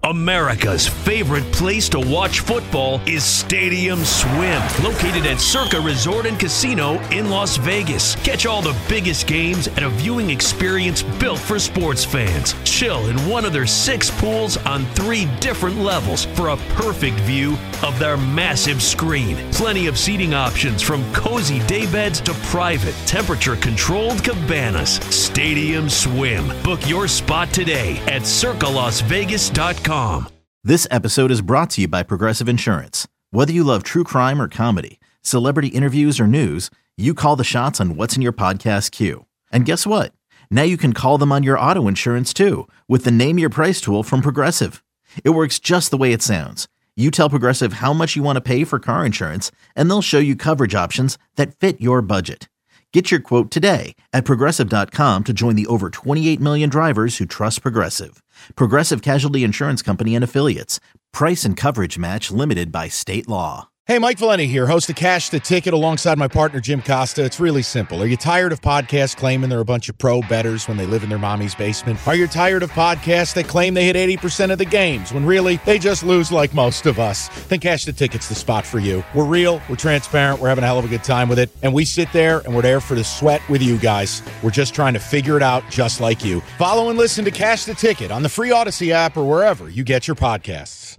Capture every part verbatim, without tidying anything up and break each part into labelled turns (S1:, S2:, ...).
S1: America's favorite place to watch football is Stadium Swim, located at Circa Resort and Casino in Las Vegas. Catch all the biggest games at a viewing experience built for sports fans. Chill in one of their six pools on three different levels for a perfect view of their massive screen. Plenty of seating options from cozy daybeds to private, temperature-controlled cabanas. Stadium Swim. Book your spot today at circa las vegas dot com.
S2: This episode is brought to you by Progressive Insurance. Whether you love true crime or comedy, celebrity interviews or news, you call the shots on what's in your podcast queue. And guess what? Now you can call them on your auto insurance too with the Name Your Price tool from Progressive. It works just the way it sounds. You tell Progressive how much you want to pay for car insurance, and they'll show you coverage options that fit your budget. Get your quote today at progressive dot com to join the over twenty-eight million drivers who trust Progressive. Progressive Casualty Insurance Company and Affiliates. Price and coverage match limited by state law.
S3: Hey, Mike Valeni here, host of Cash the Ticket alongside my partner, Jim Costa. It's really simple. Are you tired of podcasts claiming they're a bunch of pro bettors when they live in their mommy's basement? Are you tired of podcasts that claim they hit eighty percent of the games when really they just lose like most of us? Then Cash the Ticket's the spot for you. We're real, we're transparent, we're having a hell of a good time with it, and we sit there and we're there for the sweat with you guys. We're just trying to figure it out just like you. Follow and listen to Cash the Ticket on the free Odyssey app or wherever you get your podcasts.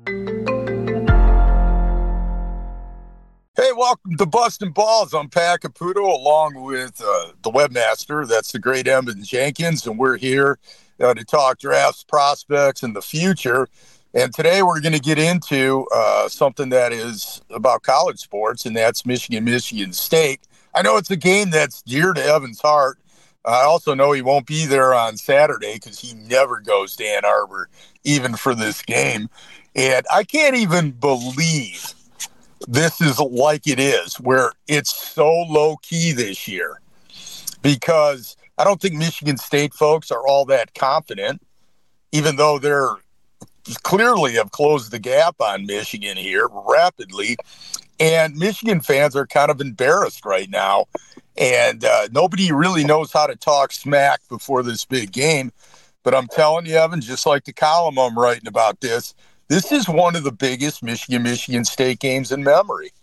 S4: Hey, welcome to Bustin' Balls. I'm Pat Caputo along with uh, the webmaster. That's the great Evan Jenkins, and we're here uh, to talk drafts, prospects, and the future. And today we're going to get into uh, something that is about college sports, and that's Michigan, Michigan State. I know it's a game that's dear to Evan's heart. I also know he won't be there on Saturday because he never goes to Ann Arbor, even for this game. And I can't even believe this is like it is, where it's so low-key this year, because I don't think Michigan State folks are all that confident, even though they're clearly have closed the gap on Michigan here rapidly. And Michigan fans are kind of embarrassed right now, and uh, nobody really knows how to talk smack before this big game. But I'm telling you, Evan, just like the column I'm writing about this, this is one of the biggest Michigan-Michigan State games in memory,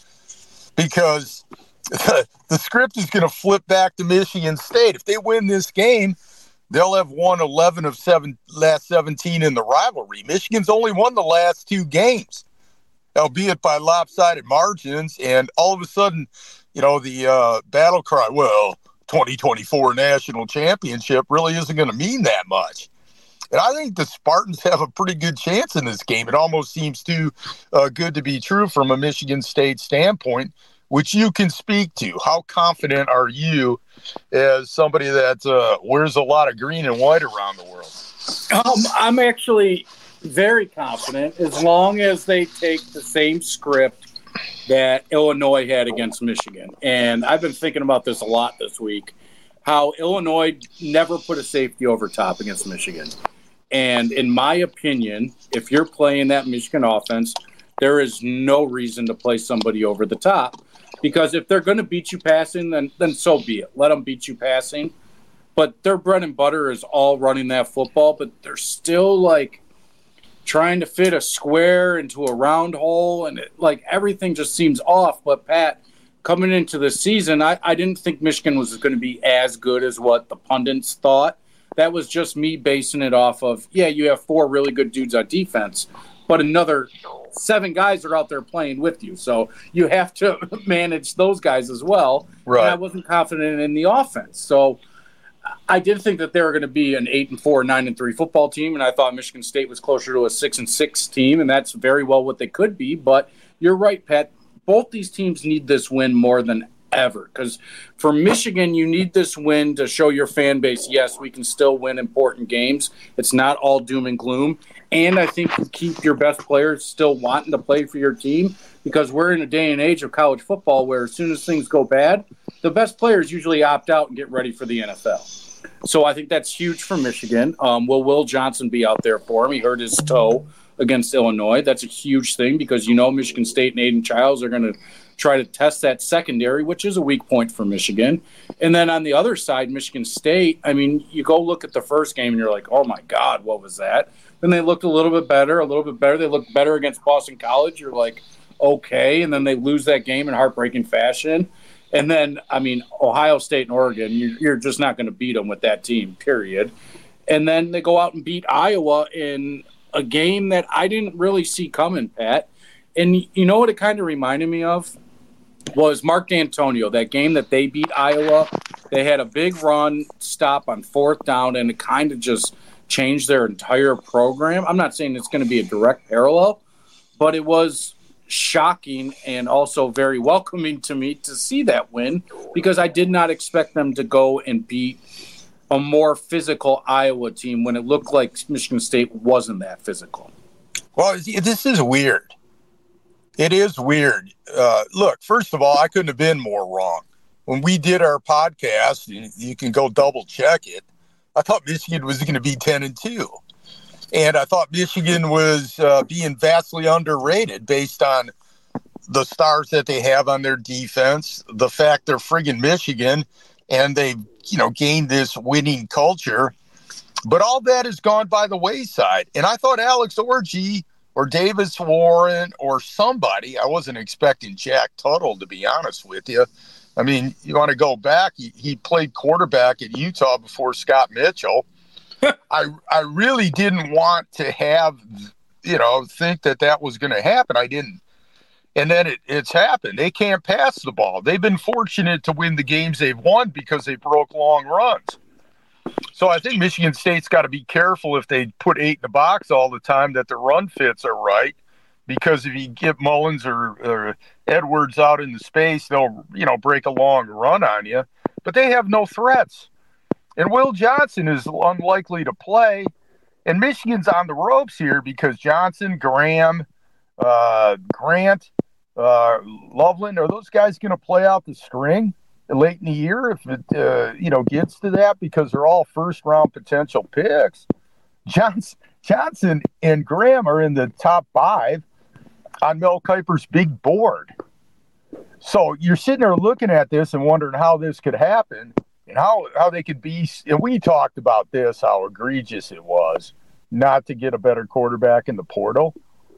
S4: because the, the script is going to flip back to Michigan State. If they win this game, they'll have won eleven of seven last seventeen in the rivalry. Michigan's only won the last two games, albeit by lopsided margins. And all of a sudden, you know, the uh, battle cry, well, twenty twenty-four national championship really isn't going to mean that much. And I think the Spartans have a pretty good chance in this game. It almost seems too uh, good to be true from a Michigan State standpoint, which you can speak to. How confident are you as somebody that uh, wears a lot of green and white around the world?
S5: Um, I'm actually very confident as long as they take the same script that Illinois had against Michigan. And I've been thinking about this a lot this week, how Illinois never put a safety over top against Michigan. And in my opinion, if you're playing that Michigan offense, there is no reason to play somebody over the top, because if they're going to beat you passing, then then so be it. Let them beat you passing. But their bread and butter is all running that football, but they're still like trying to fit a square into a round hole, and it, like everything just seems off. But Pat, coming into the season, I, I didn't think Michigan was going to be as good as what the pundits thought. That was just me basing it off of, yeah, you have four really good dudes on defense, but another seven guys are out there playing with you. So you have to manage those guys as well. Right. And I wasn't confident in the offense. So I did think that they were going to be an eight and four, nine and three football team, and I thought Michigan State was closer to a six and six team, and that's very well what they could be. But you're right, Pat. Both these teams need this win more than ever, because for Michigan, you need this win to show your fan base, yes, we can still win important games. It's not all doom and gloom. And I think you keep your best players still wanting to play for your team, because we're in a day and age of college football where as soon as things go bad, the best players usually opt out and get ready for the N F L. So I think that's huge for Michigan. Um, will Will Johnson be out there for him? He hurt his toe against Illinois. That's a huge thing because you know Michigan State and Aiden Childs are going to try to test that secondary, which is a weak point for Michigan. And then on the other side, Michigan State, I mean, you go look at the first game and you're like, oh, my God, what was that? Then they looked a little bit better, a little bit better. They looked better against Boston College. You're like, okay. And then they lose that game in heartbreaking fashion. And then, I mean, Ohio State and Oregon, you're, you're just not going to beat them with that team, period. And then they go out and beat Iowa in a game that I didn't really see coming, Pat. And you know what it kind of reminded me of? Was Mark D'Antonio, that game that they beat Iowa. They had a big run stop on fourth down, and it kind of just changed their entire program. I'm not saying it's going to be a direct parallel, but it was shocking and also very welcoming to me to see that win because I did not expect them to go and beat a more physical Iowa team when it looked like Michigan State wasn't that physical.
S4: Well, this is weird. It is weird. Uh, look, first of all, I couldn't have been more wrong. When we did our podcast, you, you can go double check it. I thought Michigan was going to be ten and two. And I thought Michigan was uh, being vastly underrated based on the stars that they have on their defense, the fact they're friggin' Michigan, and they've, you know, gained this winning culture. But all that has gone by the wayside. And I thought Alex Orji or Davis Warren or somebody, I wasn't expecting Jack Tuttle, to be honest with you. I mean, you want to go back, he, he played quarterback at Utah before Scott Mitchell. I I really didn't want to have, you know, think that that was going to happen. I didn't. And then it, it's happened. They can't pass the ball. They've been fortunate to win the games they've won because they broke long runs. So I think Michigan State's got to be careful if they put eight in the box all the time that the run fits are right. Because if you get Mullins or, or Edwards out in the space, they'll, you know, break a long run on you. But they have no threats. And Will Johnson is unlikely to play. And Michigan's on the ropes here because Johnson, Graham, uh, Grant, uh, Loveland, are those guys going to play out the string late in the year if it, uh, you know, gets to that? Because they're all first-round potential picks. Johnson, Johnson and Graham are in the top five on Mel Kiper's big board. So you're sitting there looking at this and wondering how this could happen. And how, how they could be, and we talked about this, how egregious it was not to get a better quarterback in the portal.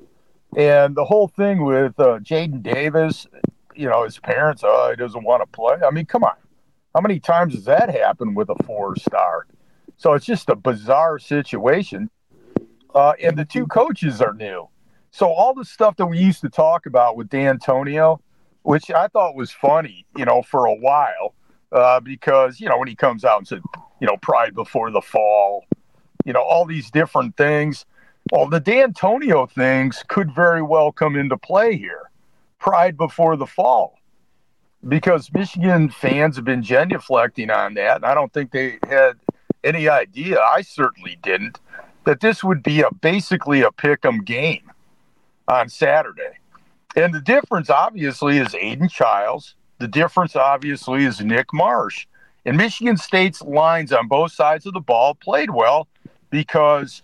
S4: And the whole thing with uh, Jaden Davis, you know, his parents, oh, he doesn't want to play. I mean, come on. How many times has that happened with a four-star? So it's just a bizarre situation. Uh, and the two coaches are new. So all the stuff that we used to talk about with D'Antonio, which I thought was funny, you know, for a while, Uh, because, you know, when he comes out and said, you know, pride before the fall, you know, all these different things. Well, the D'Antonio things could very well come into play here. Pride before the fall. Because Michigan fans have been genuflecting on that, and I don't think they had any idea, I certainly didn't, that this would be a basically a pick-em game on Saturday. And the difference, obviously, is Aiden Childs. The difference, obviously, is Nick Marsh. And Michigan State's lines on both sides of the ball played well because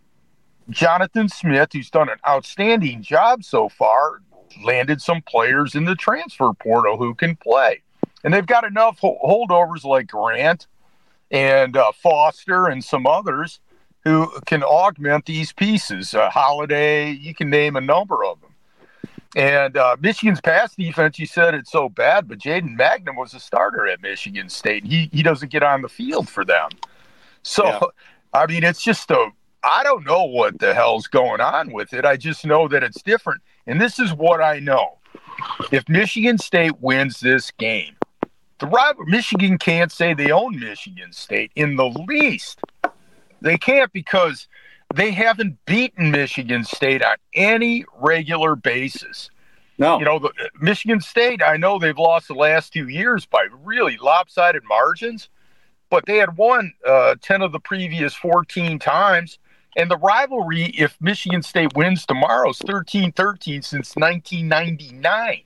S4: Jonathan Smith, who's done an outstanding job so far, landed some players in the transfer portal who can play. And they've got enough holdovers like Grant and uh, Foster and some others who can augment these pieces. Uh, Holiday, you can name a number of them. And uh, Michigan's pass defense, you said it's so bad, but Jaden Magnum was a starter at Michigan State. He he doesn't get on the field for them. So, yeah. I mean, it's just a – I don't know what the hell's going on with it. I just know that it's different. And this is what I know. If Michigan State wins this game, the rival Michigan can't say they own Michigan State in the least. They can't because – they haven't beaten Michigan State on any regular basis.
S5: No.
S4: You know, the, Michigan State, I know they've lost the last two years by really lopsided margins, but they had won uh, ten of the previous fourteen times. And the rivalry, if Michigan State wins tomorrow, is thirteen thirteen since nineteen ninety-nine.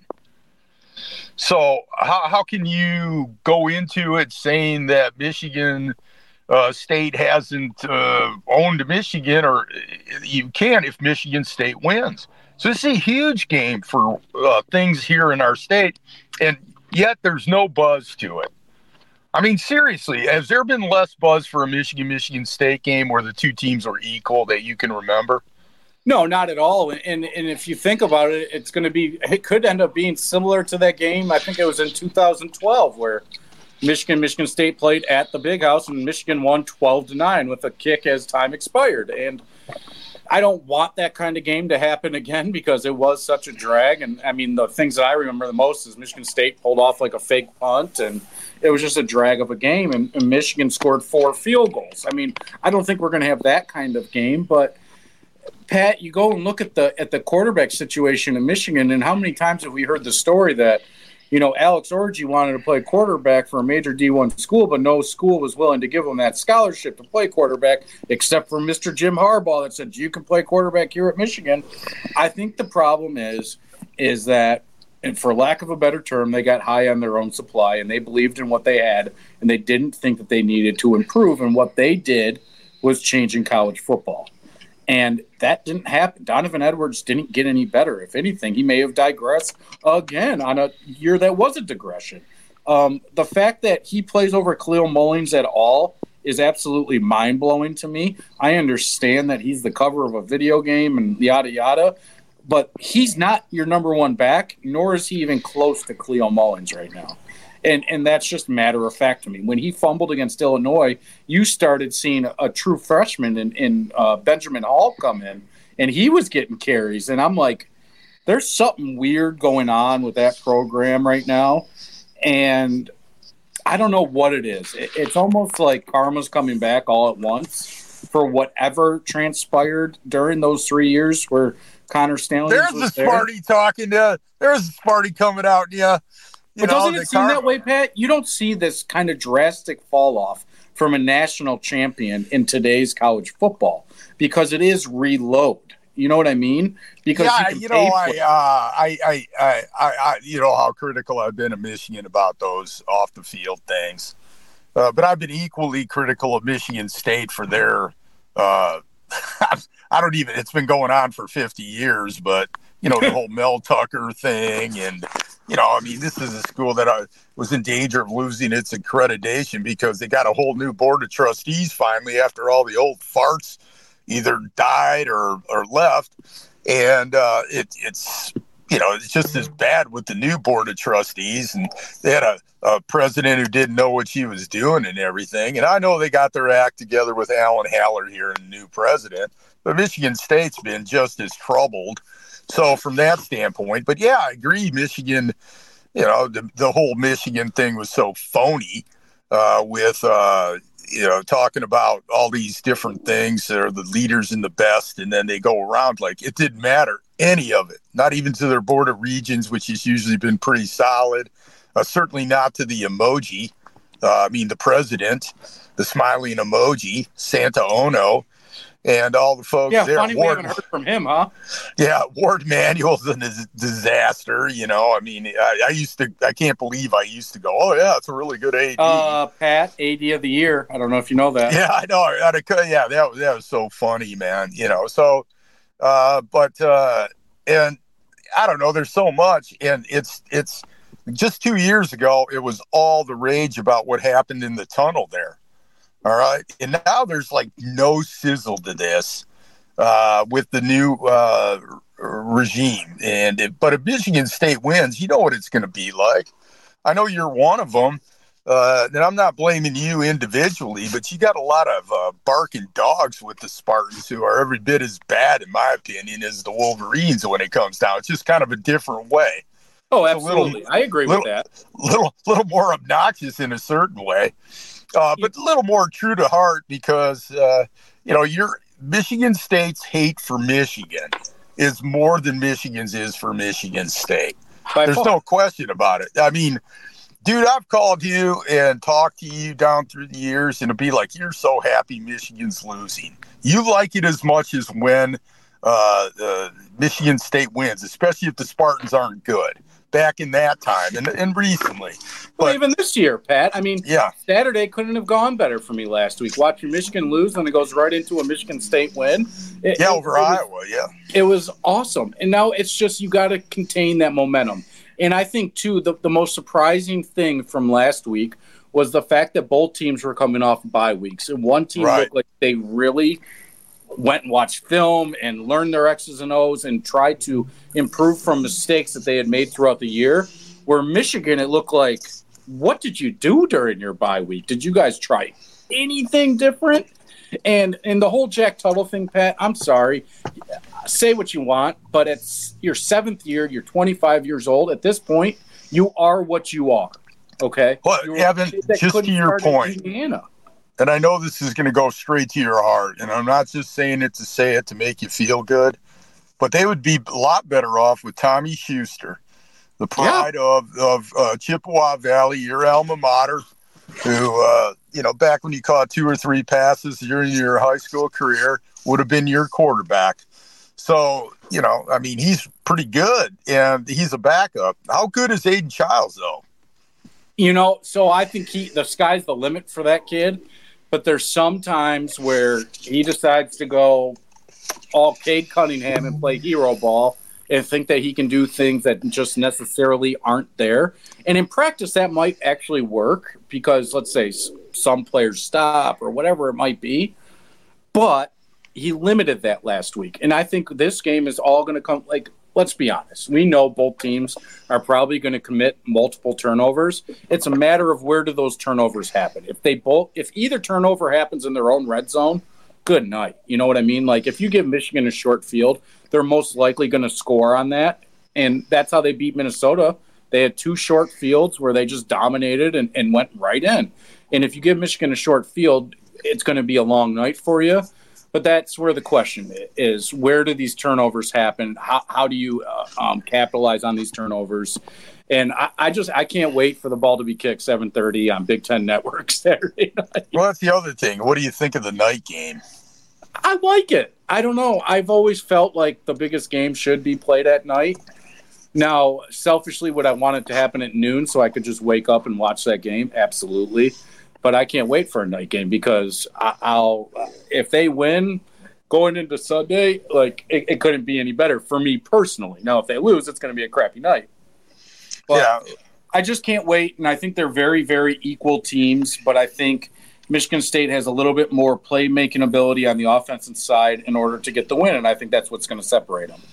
S4: So how, how can you go into it saying that Michigan uh, State hasn't uh, owned Michigan, or you can if Michigan State wins. So it's a huge game for uh, things here in our state, and yet there's no buzz to it. I mean, seriously, has there been less buzz for a Michigan-Michigan State game where the two teams are equal that you can remember?
S5: No, not at all. And and if you think about it, it's going to be it could end up being similar to that game. I think it was in two thousand twelve where Michigan Michigan State played at the Big House and Michigan won twelve to nine with a kick as time expired. And I don't want that kind of game to happen again because it was such a drag. And I mean, the things that I remember the most is Michigan State pulled off like a fake punt, and it was just a drag of a game. And, and Michigan scored four field goals. I mean, I don't think we're going to have that kind of game, but Pat, you go and look at the at the quarterback situation in Michigan, and how many times have we heard the story that, you know, Alex Orji wanted to play quarterback for a major D one school, but no school was willing to give him that scholarship to play quarterback, except for Mister Jim Harbaugh that said, you can play quarterback here at Michigan. I think the problem is, is that, and for lack of a better term, they got high on their own supply, and they believed in what they had, and they didn't think that they needed to improve, and what they did was changing college football. And that didn't happen. Donovan Edwards didn't get any better. If anything, he may have digressed again on a year that was a digression. Um, the fact that he plays over Khalil Mullings at all is absolutely mind-blowing to me. I understand that he's the cover of a video game and yada, yada, but he's not your number one back, nor is he even close to Khalil Mullings right now. And and that's just matter of fact to me. When he fumbled against Illinois, you started seeing a, a true freshman in, in uh, Benjamin Hall come in, and he was getting carries. And I'm like, there's something weird going on with that program right now. And I don't know what it is. It, it's almost like karma's coming back all at once for whatever transpired during those three years where Connor Stanley
S4: There's
S5: was
S4: the Sparty there. talking to There's the Sparty coming out, yeah. You
S5: but
S4: know,
S5: doesn't it seem
S4: car-
S5: that way, Pat? You don't see this kind of drastic fall off from a national champion in today's college football because it is reload. You know what I mean? Because
S4: yeah,
S5: you,
S4: you know, I, uh, I, I, I, I, you know how critical I've been of Michigan about those off the field things, uh, but I've been equally critical of Michigan State for their. Uh, I don't even. It's been going on for fifty years, but you know the whole Mel Tucker thing and. You know, I mean, this is a school that I was in danger of losing its accreditation because they got a whole new board of trustees finally after all the old farts either died or, or left. And uh, it, it's, you know, it's just as bad with the new board of trustees. And they had a, a president who didn't know what she was doing and everything. And I know they got their act together with Alan Haller here and the new president. But Michigan State's been just as troubled. So from that standpoint, but yeah, I agree. Michigan, you know, the, the whole Michigan thing was so phony uh, with, uh, you know, talking about all these different things that are the leaders and the best. And then they go around like it didn't matter, any of it, not even to their board of regions, which has usually been pretty solid. Uh, certainly not to the emoji. Uh, I mean, the president, the smiling emoji, Santa Ono. And all the folks
S5: yeah,
S4: there.
S5: Yeah, funny
S4: Ward,
S5: we haven't heard from him, huh?
S4: Yeah, Ward Manuel's a disaster, you know. I mean, I, I used to – I can't believe I used to go, oh, yeah, it's a really good A D.
S5: Uh, Pat, A D of the year. I don't know if you know that.
S4: Yeah, I know. I, yeah, that, that was so funny, man, you know. So, uh, but uh, – and I don't know, there's so much. And it's it's just two years ago, it was all the rage about what happened in the tunnel there. All right. And now there's like no sizzle to this uh, with the new uh, regime. And if, but if Michigan State wins, you know what it's going to be like. I know you're one of them. Uh, and I'm not blaming you individually, but you got a lot of uh, barking dogs with the Spartans who are every bit as bad, in my opinion, as the Wolverines when it comes down. It's just kind of a different way.
S5: Oh, absolutely. Little, I agree
S4: little,
S5: with that.
S4: Little, little more obnoxious in a certain way. Uh, but a little more true to heart because, uh, you know, your Michigan State's hate for Michigan is more than Michigan's is for Michigan State. By There's far. no question about it. I mean, dude, I've called you and talked to you down through the years, and it'll be like, you're so happy Michigan's losing. You like it as much as when uh, uh, Michigan State wins, especially if the Spartans aren't good. back in that time and, and recently. But
S5: well, even this year, Pat. I mean,
S4: yeah.
S5: Saturday couldn't have gone better for me last week. Watching Michigan lose, and it goes right into a Michigan State win. It,
S4: yeah,
S5: it,
S4: over
S5: it
S4: Iowa,
S5: was,
S4: yeah.
S5: It was awesome. And now it's just you got to contain that momentum. And I think, too, the, the most surprising thing from last week was the fact that both teams were coming off bye weeks. And one team
S4: right.
S5: looked like they really went and watched film and learned their X's and O's and tried to improve from mistakes that they had made throughout the year. Where Michigan, it looked like, what did you do during your bye week? Did you guys try anything different? And and the whole Jack Tuttle thing, Pat, I'm sorry. Say what you want, but it's your seventh year. You're twenty-five years old. At this point, you are what you are, okay?
S4: Well,
S5: You're
S4: Evan, just to your point,
S5: Indiana.
S4: and I know this is going to go straight to your heart, and I'm not just saying it to say it to make you feel good, but they would be a lot better off with Tommy Schuster, the pride yeah. of, of uh, Chippewa Valley, your alma mater, who, uh, you know, back when you caught two or three passes during your high school career, would have been your quarterback. So, you know, I mean, he's pretty good, and he's a backup. How good is Aiden Childs, though?
S5: You know, so I think he the sky's the limit for that kid, but there's some times where he decides to go all Cade Cunningham and play hero ball and think that he can do things that just necessarily aren't there. And in practice, that might actually work because, let's say, some players stop or whatever it might be. But he limited that last week. And I think this game is all going to come, like, let's be honest. We know both teams are probably going to commit multiple turnovers. It's a matter of where do those turnovers happen. If they both, if either turnover happens in their own red zone, good night. You know what I mean? Like, if you give Michigan a short field, they're most likely going to score on that. And that's how they beat Minnesota. They had two short fields where they just dominated and, and went right in. And if you give Michigan a short field, it's going to be a long night for you. But that's where the question is, where do these turnovers happen? How, how do you uh, um, capitalize on these turnovers? And I, I just I can't wait for the ball to be kicked seven thirty on Big Ten Network Saturday night.
S4: Well, that's the other thing. What do you think of the night game?
S5: I like it. I don't know. I've always felt like the biggest game should be played at night. Now, selfishly, would I want it to happen at noon so I could just wake up and watch that game? Absolutely. But I can't wait for a night game because I, I'll if they win going into Sunday, like it, it couldn't be any better for me personally. Now, if they lose, it's going to be a crappy night. But yeah. I just can't wait, and I think they're very, very equal teams. But I think Michigan State has a little bit more playmaking ability on the offensive side in order to get the win, and I think that's what's going to separate them.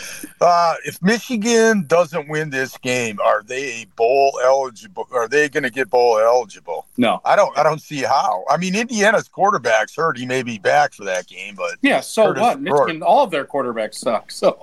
S4: Uh, if Michigan doesn't win this game, are they bowl eligible? Are they going to get bowl eligible?
S5: No,
S4: I don't. I don't see how. I mean, Indiana's quarterback's hurt. He may be back for that game, but
S5: yeah. So
S4: Curtis
S5: what?
S4: Rourke.
S5: Michigan, all of their quarterbacks suck. So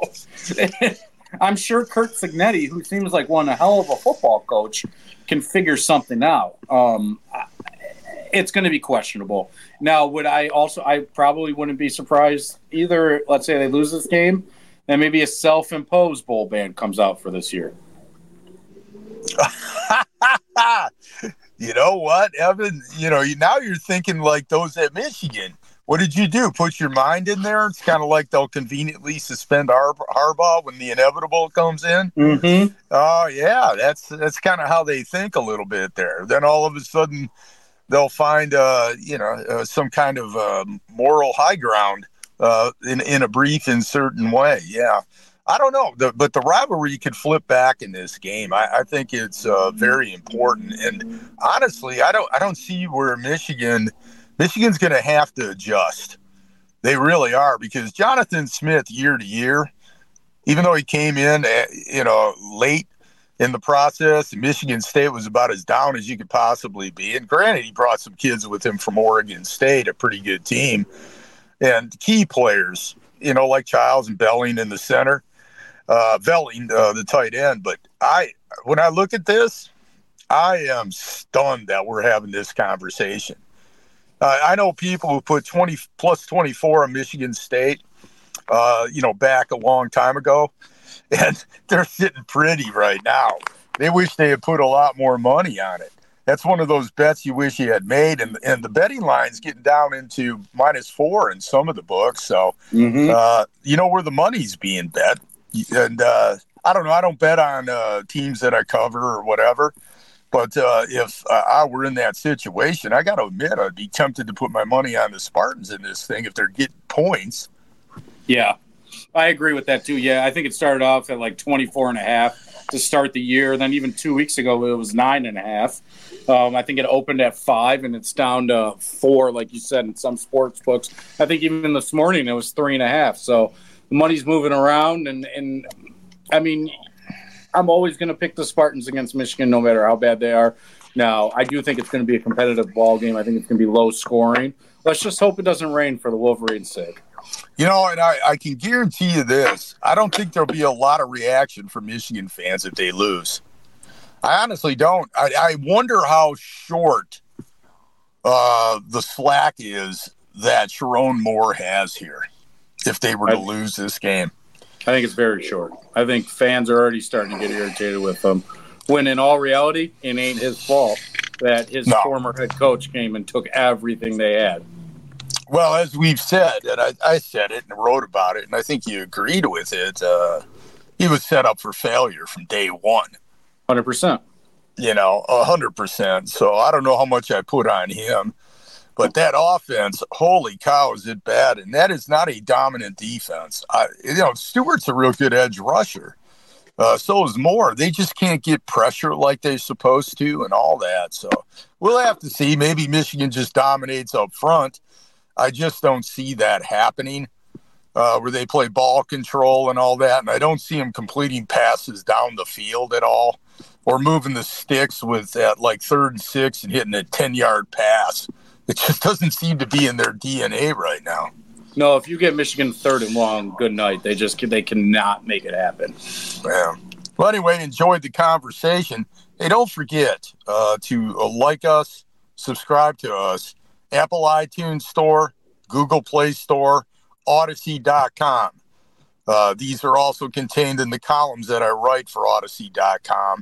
S5: I'm sure Kurt Cignetti, who seems like one a hell of a football coach, can figure something out. Um, it's going to be questionable. Now, would I also? I probably wouldn't be surprised either. Let's say they lose this game. And maybe a self-imposed bowl ban comes out for this year.
S4: You know what, Evan? You know, now you're thinking like those at Michigan. What did you do? Put your mind in there? It's kind of like they'll conveniently suspend Har- Harbaugh when the inevitable comes in.
S5: Mm-hmm.
S4: Oh, yeah, that's that's kind of how they think a little bit there. Then all of a sudden they'll find, uh, you know, uh, some kind of uh, moral high ground. Uh, in, in a brief and certain way. Yeah. I don't know, the, but the rivalry could flip back in this game. I, I think it's uh, very important. And honestly, I don't I don't see where Michigan Michigan's going to have to adjust. They really are, because Jonathan Smith year to year, even though he came in, at, you know, late in the process, Michigan State was about as down as you could possibly be. And granted, he brought some kids with him from Oregon State, a pretty good team. And key players, you know, like Childs and Belling in the center, uh, Belling, uh, the tight end. But I, when I look at this, I am stunned that we're having this conversation. Uh, I know people who put twenty plus twenty-four on Michigan State, uh, you know, back a long time ago, and they're sitting pretty right now. They wish they had put a lot more money on it. That's one of those bets you wish you had made, and and the betting line's getting down into minus four in some of the books. So, mm-hmm. uh, you know where the money's being bet, and uh, I don't know. I don't bet on uh, teams that I cover or whatever. But uh, if uh, I were in that situation, I got to admit, I'd be tempted to put my money on the Spartans in this thing if they're getting points.
S5: Yeah, I agree with that too. Yeah, I think it started off at like twenty-four and a half to start the year. Then even two weeks ago, it was nine and a half. Um, I think it opened at five, and it's down to four, like you said, in some sports books. I think even this morning it was three and a half. So the money's moving around, and, and I mean – I'm always going to pick the Spartans against Michigan no matter how bad they are. Now, I do think it's going to be a competitive ball game. I think it's going to be low scoring. Let's just hope it doesn't rain for the Wolverines' sake.
S4: You know, and I, I can guarantee you this. I don't think there'll be a lot of reaction from Michigan fans if they lose. I honestly don't. I, I wonder how short uh, the slack is that Sharon Moore has here if they were to I, lose this game.
S5: I think it's very short. I think fans are already starting to get irritated with him. When in all reality, it ain't his fault that his no. former head coach came and took everything they had.
S4: Well, as we've said, and I, I said it and wrote about it, and I think you agreed with it, uh, he was set up for failure from day one.
S5: one hundred percent.
S4: You know, one hundred percent. So I don't know how much I put on him. But that offense, holy cow, is it bad? And that is not a dominant defense. I, you know, Stewart's a real good edge rusher. Uh, so is Moore. They just can't get pressure like they're supposed to and all that. So we'll have to see. Maybe Michigan just dominates up front. I just don't see that happening uh, where they play ball control and all that. And I don't see them completing passes down the field at all or moving the sticks with that like third and six and hitting a ten-yard pass. It just doesn't seem to be in their D N A right now.
S5: No, if you get Michigan third and long, good night. They just they cannot make it happen.
S4: Yeah. Well, anyway, enjoyed the conversation. Hey, don't forget uh, to uh, like us, subscribe to us, Apple iTunes Store, Google Play Store, Odyssey dot com. Uh, these are also contained in the columns that I write for Odyssey dot com.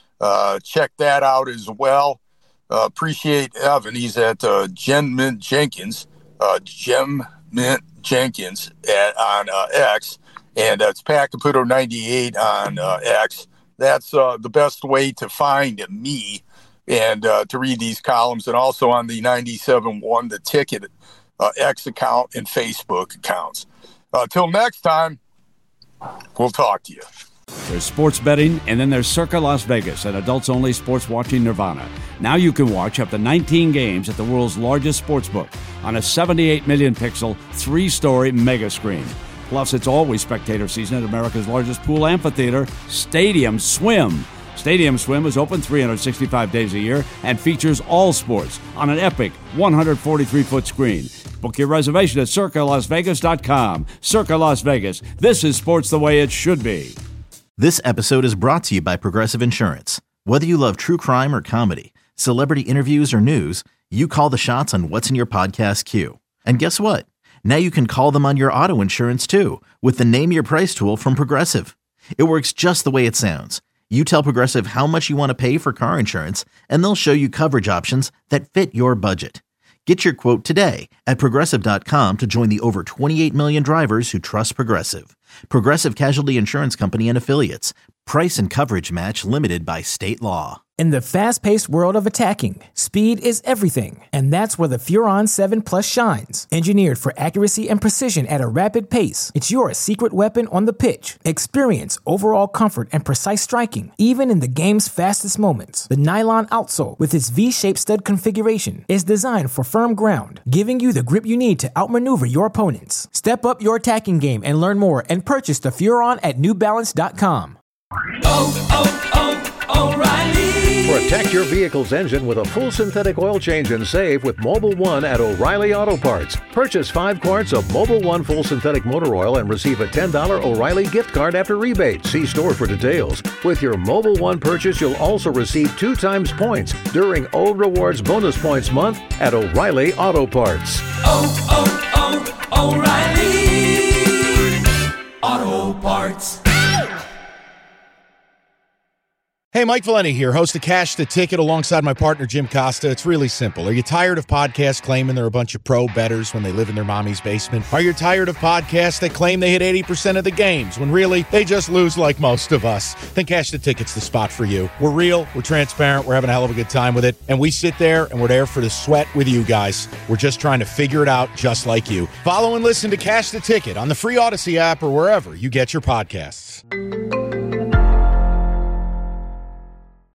S4: Uh, check that out as well. Uh, appreciate Evan. He's at uh, Gem Mint Jenkins, uh, Gem Mint Jenkins at, on uh, X, and that's Pat Caputo ninety-eight on uh, X. That's uh, the best way to find me and uh, to read these columns, and also on the ninety-seven one The Ticket uh, X account and Facebook accounts. Uh, till next time, we'll talk to you.
S6: There's sports betting, and then there's Circa Las Vegas, an adults-only sports watching nirvana. Now you can watch up to nineteen games at the world's largest sportsbook on a seventy-eight million pixel, three-story mega screen. Plus, it's always spectator season at America's largest pool amphitheater, Stadium Swim. Stadium Swim is open three hundred sixty-five days a year and features all sports on an epic one hundred forty-three foot screen. Book your reservation at circa las vegas dot com. Circa Las Vegas. This is sports the way it should be.
S2: This episode is brought to you by Progressive Insurance. Whether you love true crime or comedy, celebrity interviews or news, you call the shots on what's in your podcast queue. And guess what? Now you can call them on your auto insurance too with the Name Your Price tool from Progressive. It works just the way it sounds. You tell Progressive how much you want to pay for car insurance, and they'll show you coverage options that fit your budget. Get your quote today at progressive dot com to join the over twenty-eight million drivers who trust Progressive. Progressive Casualty Insurance Company and Affiliates. Price and coverage match limited by state law.
S7: In the fast-paced world of attacking, speed is everything, and that's where the Furon seven Plus shines. Engineered for accuracy and precision at a rapid pace, it's your secret weapon on the pitch. Experience overall comfort and precise striking, even in the game's fastest moments. The nylon outsole, with its V-shaped stud configuration, is designed for firm ground, giving you the grip you need to outmaneuver your opponents. Step up your attacking game and learn more, and purchase the Furon at new balance dot com.
S8: Oh, oh, oh, O'Reilly. Protect your vehicle's engine with a full synthetic oil change and save with Mobil one at O'Reilly Auto Parts. Purchase five quarts of Mobil one full synthetic motor oil and receive a ten dollars O'Reilly gift card after rebate. See store for details. With your Mobil one purchase, you'll also receive two times points during O Rewards Bonus Points Month at O'Reilly Auto Parts.
S9: Oh, oh, oh, O'Reilly Auto Parts.
S3: Hey, Mike Valenti here, host of Cash the Ticket alongside my partner, Jim Costa. It's really simple. Are you tired of podcasts claiming they're a bunch of pro bettors when they live in their mommy's basement? Are you tired of podcasts that claim they hit eighty percent of the games when really they just lose like most of us? Then Cash the Ticket's the spot for you. We're real, we're transparent, we're having a hell of a good time with it, and we sit there and we're there for the sweat with you guys. We're just trying to figure it out just like you. Follow and listen to Cash the Ticket on the free Odyssey app or wherever you get your podcasts.